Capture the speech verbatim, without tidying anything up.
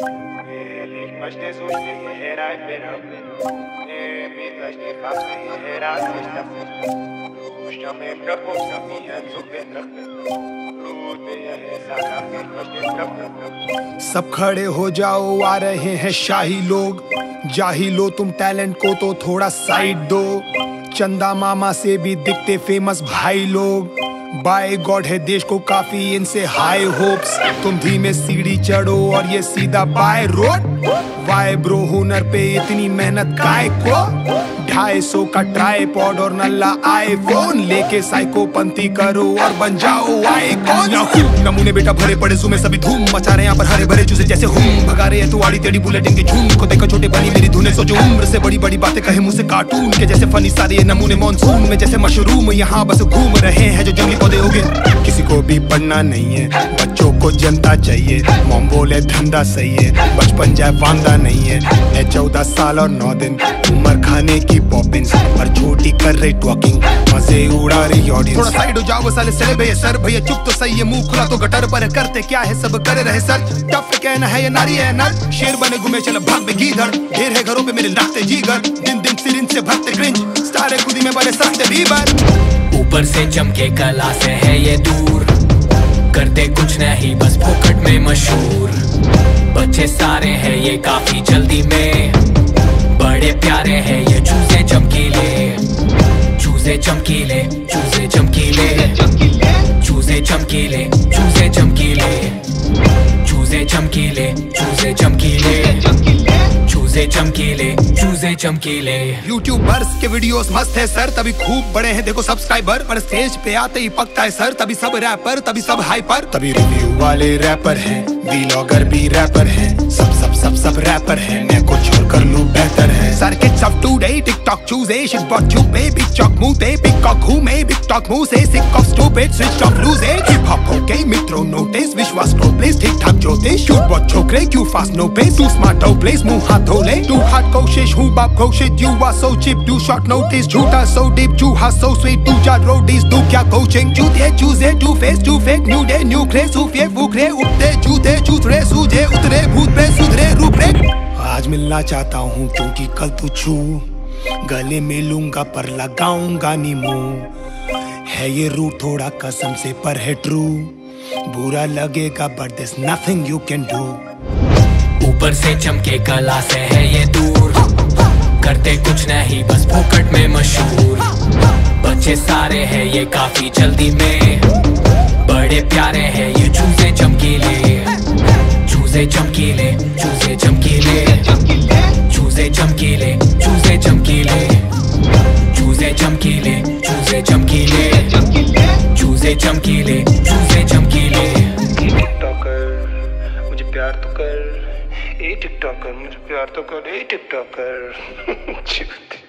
Ich möchte so schnell herein, ich möchte fast herein, ich möchte mir Brot auf mir zu binden. सब खड़े हो जाओ, आ रहे हैं शाही लोग। जाही लो तुम टैलेंट को तो थोड़ा साइड दो। चंदा मामा से भी दिखते फेमस भाई लोग। बाय गॉड है देश को काफी इनसे हाई होप्स। तुम धीमे सीढ़ी चढ़ो और ये सीधा बाय रोड। वाई ब्रो हुनर पे इतनी मेहनत काय को? ढाई सौ का ट्राइपॉड और नल्ला आईफोन लेके साइको पंथी करो और बन जाओ आइकॉन। नमूने बेटा भरे पड़े सुमे सभी धूम मचा रहे यहाँ पर हरे भरे चूसे जैसे हूँ। भगा रहे हैं तू आड़ी टेढ़ी बुलेट इनके झूम को देखो छोटे बनी मेरी धुने। सोचो उम्र से बड़ी बड़ी बातें कहे मुझसे कार्टून के जैसे फनी सारे ये नमूने मॉनसून में जैसे मशरूम यहाँ बस घूम रहे हैं जो जंगली पौधे होगे। किसी को भी पढ़ना नहीं है, बच्चों को जनता चाहिए। मॉम बोले धंधा सही है, बचपन जाए वांदा नहीं है। चौदह साल और नौ दिन उम्र खाने की पॉपिंस पर छोटी कर रही टॉकिंग, मजे उड़ा रही ऑडियंस। थोड़ा साइड हो जाओ साले सरे भैया सर भैया चुप तो सही है, मुंह खुला तो गटर पर करते क्या है सब करे रहे सर। टफ कहना है ये नारी है नर, शेर बने घूमे चल भाग में गीधर। ढेर है घरों पे मेरे लाते जीगर, दिन दिन सिरिंज से भरते क्रिंज। स्टार खुदी में बड़े सस्ते बीबर। ऊपर से चमके कला से है ये दूर, करते कुछ नहीं बस फोकट में मशहूर। बच्चे सारे हैं ये काफी जल्दी में, बड़े प्यारे हैं ये चूजे चमकीले। चूजे चमकीले चूजे चमकीले चूजे चमकीले चूजे चमकीले चूजे चमकीले चूजे चमकीले चूजे चमकीले चूजे चमकीले। यूट्यूबर्स के वीडियोस मस्त है सर, तभी खूब बड़े हैं देखो सब्सक्राइबर। पर स्टेज पे आते ही पकता है सर, तभी सब रैपर तभी सब हाइपर। तभी रिव्यू वाले रैपर हैं, व्लॉगर भी रैपर हैं। सब सब सब सब रैपर हैं, मैं कुछ और कर लूं बेहतर है। सारे किड्स ऑफ टुडे टिकटॉक चूजे शिट बॉट चुपे बिग चॉक मुंह ते बिग कॉक घूमे बिग टॉक मुंह से sick of stupid switch off लूजे। हिप हॉप ओके मित्रों नोटिस विश्वास नो प्लेस ठीक ठाक जोते शूट बॉट छोकरे क्यों fast no pace too smart हो प्लेस मुंह हाथ धो ले। टू हार्ड कोशिश हूँ बाप कोशिश you are so cheap too short notice झूठा सो डीप चूहा सो स्वीट टू चार रोडीज तू क्या कोचिंग चूते चूजे two face too fake new day new craze सूफे फूकरे उठते जूते चूतरे सूजे उतरे भूत पे सुधरे रूपरेख। आज मिलना चाहता हूँ क्योंकि कल तू छू गले में लूंगा पर लगाऊंगा नी मुंह। है ये रूट थोड़ा कसम से पर है ट्रू, बुरा लगेगा but there's nothing you can do। ऊपर से चमके कला से है ये दूर, करते कुछ नहीं बस फोकट में मशहूर। बच्चे सारे हैं ये काफी जल्दी में, बड़े प्यारे हैं ये चूजे चमकीले। चूजे चमकीले चूजे चमकीले चूजे चमकीले चूजे चमकीले चूजे चमकीले चूजे चमकीले चूजे चमकीले चूजे चमकीले। टिकटॉकर मुझे प्यार तो कर, ए टिकटॉकर मुझे प्यार तो कर, ए टिकटॉकर।